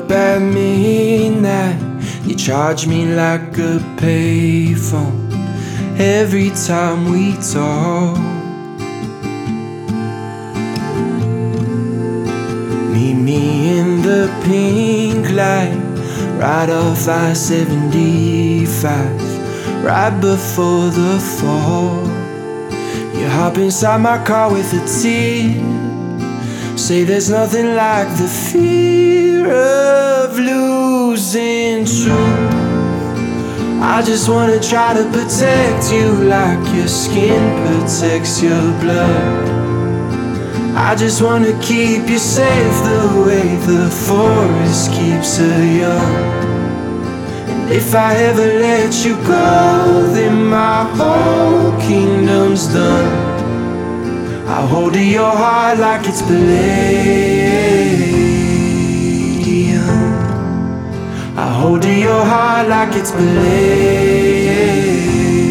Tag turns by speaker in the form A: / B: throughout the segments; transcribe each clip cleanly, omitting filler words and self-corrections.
A: up at midnight. You charge me like a payphone every time we talk. Meet me in the pink light, right off I-75, right before the fall. You hop inside my car with a tear, say there's nothing like the fear of losing truth. I just wanna try to protect you like your skin protects your blood. I just wanna keep you safe the way the forest keeps her young. And if I ever let you go, then my whole kingdom's done. I hold to your heart like it's palladium. I hold to your heart like it's palladium.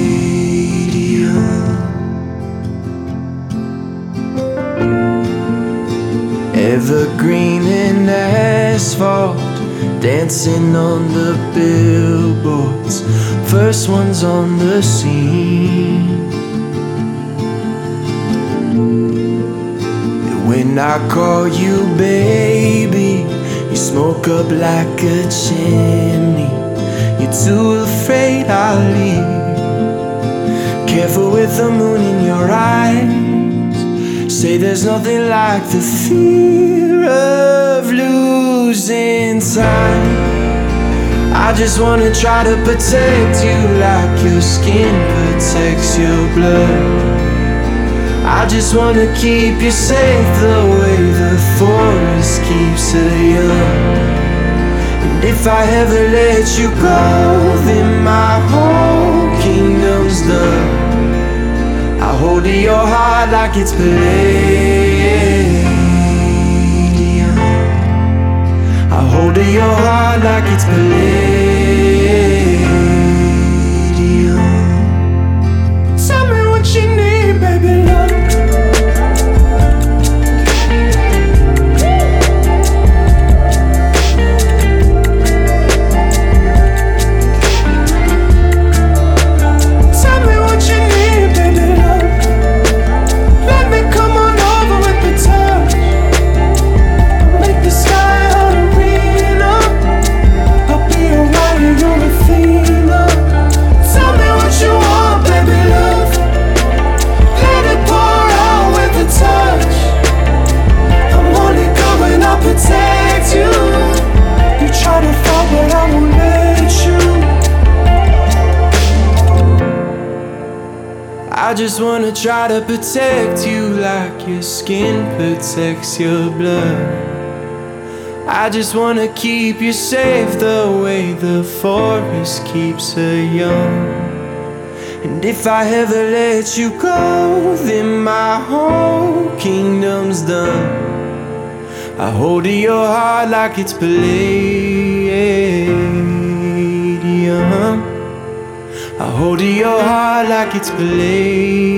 A: Evergreen and asphalt, dancing on the billboards, first ones on the scene. When I call you baby, you smoke up like a chimney. You're too afraid I'll leave. Careful with the moon in your eyes, say there's nothing like the fear of losing time. I just wanna try to protect you like your skin protects your blood. I just wanna keep you safe the way the forest keeps her young. And if I ever let you go, then my whole kingdom's done. I hold to your heart like it's palladium. I hold to your heart like it's palladium. Tell me what you need, baby, love. I just wanna try to protect you like your skin protects your blood. I just wanna keep you safe the way the forest keeps her young. And if I ever let you go, then my whole kingdom's done. I hold to your heart like it's palladium. I hold to your heart like it's palladium.